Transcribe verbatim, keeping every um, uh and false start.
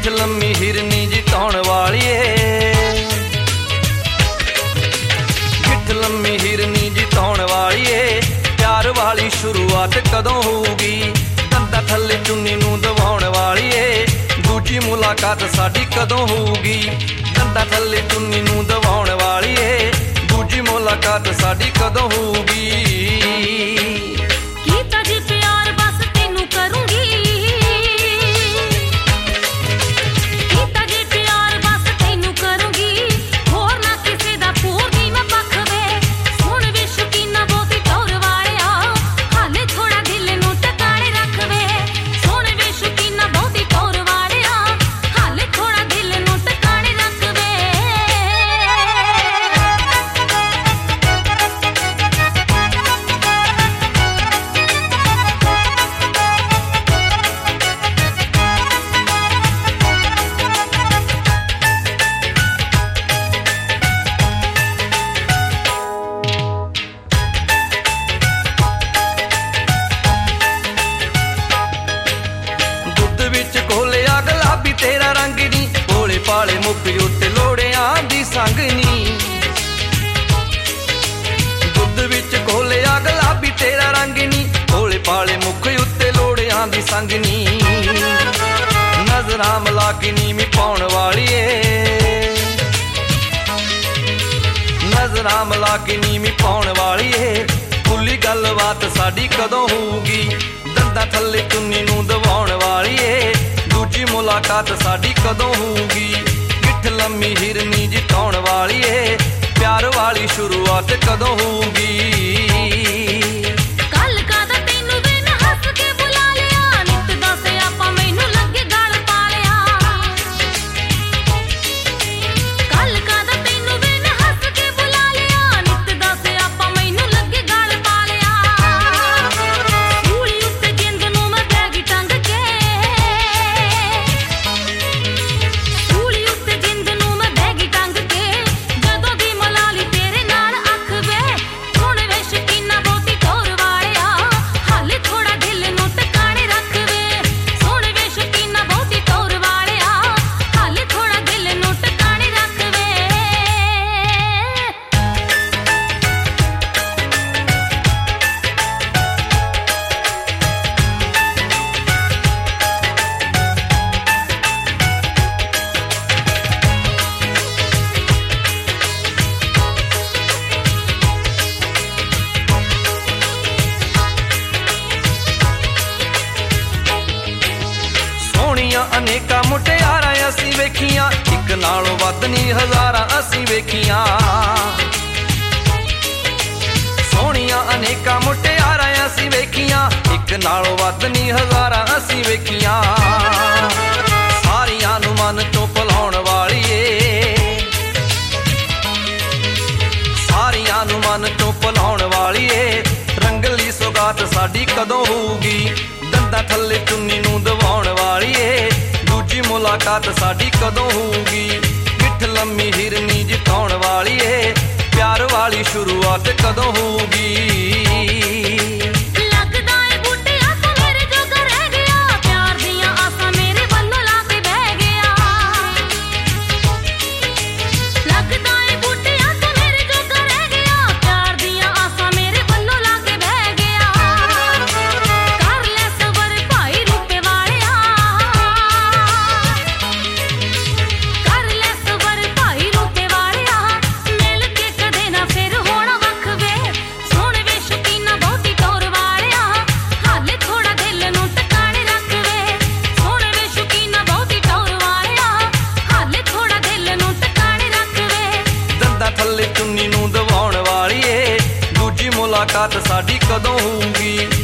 ਗਿੱਠ ਲੰਮੀ ਹਿਰਨੀ ਜਿਤਾਉਣ ਵਾਲੀਏ, ਗਿੱਠ ਲੰਮੀ ਹਿਰਨੀ ਜਿਤਾਉਣ ਵਾਲੀਏ। ਪਿਆਰ ਵਾਲੀ ਸ਼ੁਰੂਆਤ ਕਦੋਂ ਹੋਊਗੀ, ਦੰਦਾਂ ਥੱਲੇ ਚੁੰਨੀ ਨੂੰ ਦਬਾਉਣ ਵਾਲੀਏ। ਦੂਜੀ ਮੁਲਾਕਾਤ ਸਾਡੀ ਕਦੋਂ ਹੋਊਗੀ, ਦੰਦਾਂ ਥੱਲੇ ਚੁੰਨੀ ਨੂੰ ਦਬਾਉਣ ਵਾਲੀਏ। ਦੂਜੀ ਮੁਲਾਕਾਤ ਸਾਡੀ ਕਦੋਂ ਹੋਊਗੀ। ਕੀਤਾ ਜੀ ਪਿਆਰ ਬਸ ਤੈਨੂੰ ਕਰੂੰਗੀ, ਕੀਤਾ ਜੀ ਪਿਆਰ ਬਸ ਤੈਨੂੰ ਕਰੂੰਗੀ। ਹੋਰ ਨਾ ਕਿਸੇ ਦਾ ਪੂਰਦੀ ਮੈਂ ਪੱਖ ਵੇ। ਸੁਣ ਵੇ ਸ਼ੌਕੀਨਾ ਬਹੁਤੀ ਟੌਰ ਵਾਲਿਆ, ਹਾਲੇ ਥੋੜਾ ਦਿਲ ਨੂੰ ਟਿਕਾਣੇ ਰੱਖ ਵੇ। ਸੁਣ ਵੇ ਸ਼ੌਕੀਨਾ ਬਹੁਤੀ ਟੌਰ ਵਾਲਿਆ, ਹਾਲੇ ਥੋੜਾ ਦਿਲ ਨੂੰ ਟਿਕਾਣੇ ਰੱਖ ਵੇ। ਤੇਰਾ ਰੰਗ ਨੀ ਭੋਲੇ ਭਾਲੇ ਮੁੱਖ ਉੱਤੇ ਲੋੜਿਆਂ ਦੀ ਸੰਗ ਨੀ। ਦੁੱਧ ਵਿੱਚ ਘੋਲਿਆ ਗੁਲਾਬੀ ਤੇਰਾ ਰੰਗ ਨੀ ਭੋਲੇ ਭਾਲੇ ਮੁੱਖ ਉੱਤੇ ਲੋੜਿਆਂ ਦੀ ਸੰਗ ਨੀ। ਨਜ਼ਰਾਂ ਮਿਲਾ ਕੇ ਨੀਵੀਂ ਪਾਉਣ ਵਾਲੀਏ, ਨਜ਼ਰਾਂ ਮਿਲਾ ਕੇ ਨੀਵੀਂ ਪਾਉਣ ਵਾਲੀਏ। ਖੁੱਲੀ ਗੱਲਬਾਤ ਸਾਡੀ ਕਦੋਂ ਹੋਊਗੀ, ਦੰਦਾਂ ਥੱਲੇ ਚੁੰਨੀ ਨੂੰ ਦਬਾਉਣ ਵਾਲੀਏ। ਦੂਜੀ ਮੁਲਾਕਾਤ ਸਾਡੀ ਕਦੋਂ ਹੋਊਗੀ, ਗਿੱਠ ਲੰਮੀ ਹਿਰਨੀ ਜਿਤਾਉਣ ਵਾਲੀਏ। ਪਿਆਰ ਵਾਲੀ ਸ਼ੁਰੂਆਤ ਕਦੋਂ ਹੋਊਗੀ। ਕੱਲ ਕਾਦਾ ਤੈਨੂੰ ਬਿਨ ਹੱਸ ਕੇ ਬੁਲਾ ਲਿਆ, ਨਿੱਤ ਦੱਸ ਆਪਾਂ ਮੈਨੂੰ ਲੱਗੇ ਗਲ ਪਾ ਲਿਆ। ਕੱਲ ਕਾਦਾ ਤੈਨੂੰ ਬਿਨ ਹੱਸ ਕੇ ਬੁਲਾ ਲਿਆ, ਨਿੱਤ ਦੱਸ ਆਪਾਂ ਮੈਨੂੰ ਲੱਗੇ ਗਲ ਪਾ ਲਿਆ। ਸੂਲੀ ਉੱਤੇ ਜਿੰਦ ਨੂੰ ਮੈਂ ਬੈਗੀ ਟੰਗ ਕੇ, ਸੂਲੀ ਉੱਤੇ ਜਿੰਦ ਨੂੰ ਮੈਂ ਬੈਗੀ ਟੰਗ ਕੇ। ਜਦੋਂ ਦੀ ਮਲਾ ਲਈ ਤੇਰੇ ਨਾਲ ਅੱਖ ਵੇ। ਸੁਣ ਵੇ ਸ਼ੌਕੀਨਾ ਬਹੁਤੀ ਟੌਰ ਵਾਲਿਆ, ਹਾਲੇ ਥੋੜਾ ਦਿਲ ਨੂੰ ਟਿਕਾਣੇ ਰੱਖ ਵੇ। ਸੁਣ ਵੇ ਸ਼ੌਕੀਨਾ ਬਹੁਤੀ ਟੌਰ ਵਾਲਿਆ, ਹਾਲੇ ਥੋੜਾ ਦਿਲ ਨੂੰ ਟਿਕਾਣੇ ਰੱਖ ਵੇ। ਸੋਹਣੀਆਂ ਅਨੇਕਾਂ ਮੁਟਿਆਰਾਂ ਅਸੀਂ ਵੇਖੀਆਂ, ਇੱਕ ਨਾਲੋਂ ਵੱਧ ਨੀ ਹਜ਼ਾਰਾਂ ਅਸੀਂ ਵੇਖੀਆਂ। ਸੋਹਣੀਆਂ ਅਨੇਕਾਂ ਮੁਟਿਆਰਾਂ ਅਸੀਂ ਵੇਖੀਆਂ, ਇੱਕ ਨਾਲੋਂ ਵੱਧ ਨੀ ਹਜ਼ਾਰਾਂ ਅਸੀਂ ਵੇਖੀਆਂ। ਸਾਰੀਆਂ ਨੂੰ ਮਨ ਚੋਂ ਭੁਲਾਉਣ ਵਾਲੀਏ, ਸਾਰੀਆਂ ਨੂੰ ਮਨ ਚੋਂ ਭੁਲਾਉਣ ਵਾਲੀਏ। ਰੰਗਲੀ ਸੌਗਾਤ ਸਾਡੀ ਕਦੋਂ ਹੋਊਗੀ, ਦੰਦਾਂ ਥੱਲੇ ਚੁੰਨੀ ਨੂੰ ਦਬਾਉਣ ਵਾਲੀਏ। ਦੂਜੀ ਮੁਲਾਕਾਤ ਸਾਡੀ ਕਦੋਂ ਹੋਊਗੀ, ਗਿੱਠ ਲੰਮੀ ਹਿਰਨੀ ਜਿਤਾਉਣ ਵਾਲੀਏ। ਪਿਆਰ ਵਾਲੀ ਸ਼ੁਰੂਆਤ ਕਦੋਂ ਹੋਊਗੀ। ਲੱਗਦਾ ਏ ਬੂਟਿਆ ਤੂੰ ਮੇਰੇ ਜੋਗਾ ਰਹਿ ਗਿਆ, ਪਿਆਰ ਦੀਆਂ ਆਸਾਂ ਮੇਰੇ ਵੱਲੋਂ ਲਾ ਕੇ ਬਹਿ ਗਿਆ। ਲੱਗਦਾ ਏ ਬੂਟਿਆ ਤੂੰ ਮੇਰੇ ਜੋਗਾ ਰਹਿ ਗਿਆ, ਪਿਆਰ ਦੀਆਂ ਆਸਾਂ ਮੇਰੇ ਵੱਲੋਂ ਲਾ ਕੇ ਬਹਿ ਗਿਆ। ਕਰ ਲੈ ਸਬਰ ਭਾਈ ਰੂਪੇ ਵਾਲਿਆ, ਕਰ ਲੈ ਸਬਰ ਭਾਈ ਰੂਪੇ ਵਾਲਿਆ। ਮਿਲ ਕੇ ਕਦੇ ਨਾ ਫਿਰ ਹੋਣਾ ਵੱਖ ਵੇ। ਸੁਣ ਵੇ ਸ਼ੌਕੀਨਾ ਬਹੁਤੀ ਟੌਰ ਵਾਲਿਆ, ਹਾਲੇ ਥੋੜਾ ਦਿਲ ਨੂੰ ਟਿਕਾਣੇ ਰੱਖ ਵੇ। ਸੁਣ ਵੇ ਸ਼ੌਕੀਨਾ ਬਹੁਤੀ ਟੌਰ ਵਾਲਿਆ, ਹਾਲੇ ਥੋੜਾ ਦਿਲ ਨੂੰ ਟਿਕਾਣੇ ਰੱਖ ਵੇ। ਦੰਦਾਂ ਥੱਲੇ ਚੁੰਨੀ ਨੂੰ ਦਬਾਉਣ ਵਾਲੀਏ। ਦੂਜੀ ਮੁਲਾਕਾਤ ਸਾਡੀ ਕਦੋਂ ਹੋਊਗੀ।